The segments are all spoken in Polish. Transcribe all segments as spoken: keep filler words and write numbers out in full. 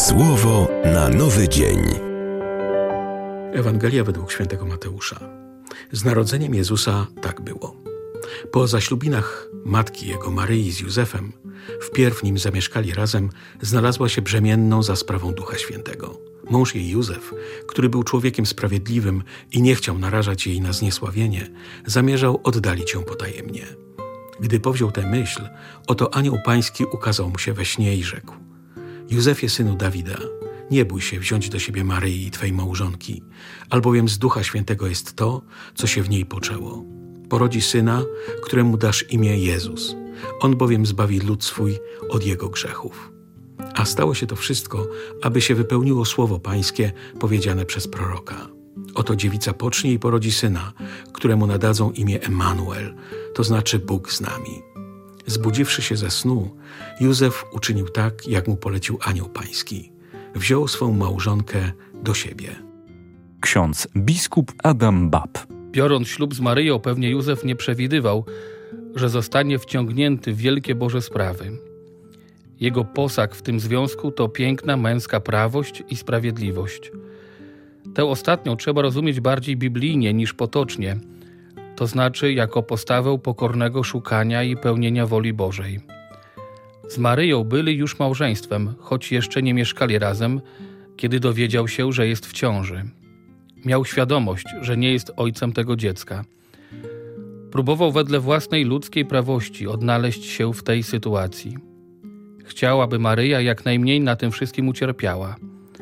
Słowo na nowy dzień. Ewangelia według świętego Mateusza. Z narodzeniem Jezusa tak było. Po zaślubinach matki jego Maryi z Józefem, wpierw nim zamieszkali razem, znalazła się brzemienną za sprawą Ducha Świętego. Mąż jej Józef, który był człowiekiem sprawiedliwym i nie chciał narażać jej na zniesławienie, zamierzał oddalić ją potajemnie. Gdy powziął tę myśl, oto anioł pański ukazał mu się we śnie i rzekł: Józefie, synu Dawida, nie bój się wziąć do siebie Maryi, twej małżonki, albowiem z Ducha Świętego jest to, co się w niej poczęło. Porodzi syna, któremu dasz imię Jezus. On bowiem zbawi lud swój od jego grzechów. A stało się to wszystko, aby się wypełniło słowo pańskie powiedziane przez proroka. Oto dziewica pocznie i porodzi syna, któremu nadadzą imię Emanuel, to znaczy Bóg z nami. Zbudziwszy się ze snu, Józef uczynił tak, jak mu polecił anioł pański. Wziął swą małżonkę do siebie. Ksiądz biskup Adam Bab. Biorąc ślub z Maryją, pewnie Józef nie przewidywał, że zostanie wciągnięty w wielkie Boże sprawy. Jego posag w tym związku to piękna męska prawość i sprawiedliwość. Tę ostatnią trzeba rozumieć bardziej biblijnie niż potocznie, to znaczy jako postawę pokornego szukania i pełnienia woli Bożej. Z Maryją byli już małżeństwem, choć jeszcze nie mieszkali razem, kiedy dowiedział się, że jest w ciąży. Miał świadomość, że nie jest ojcem tego dziecka. Próbował wedle własnej ludzkiej prawości odnaleźć się w tej sytuacji. Chciał, aby Maryja jak najmniej na tym wszystkim ucierpiała.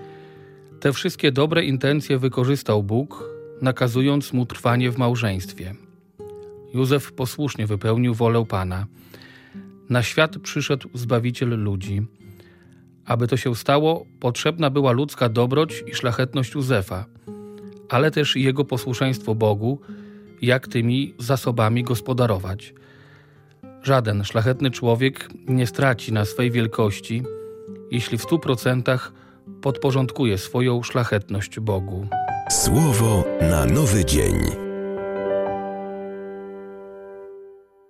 Te wszystkie dobre intencje wykorzystał Bóg, nakazując mu trwanie w małżeństwie. Józef posłusznie wypełnił wolę Pana. Na świat przyszedł Zbawiciel ludzi. Aby to się stało, potrzebna była ludzka dobroć i szlachetność Józefa, ale też jego posłuszeństwo Bogu, jak tymi zasobami gospodarować. Żaden szlachetny człowiek nie straci na swej wielkości, jeśli w stu procentach podporządkuje swoją szlachetność Bogu. Słowo na nowy dzień.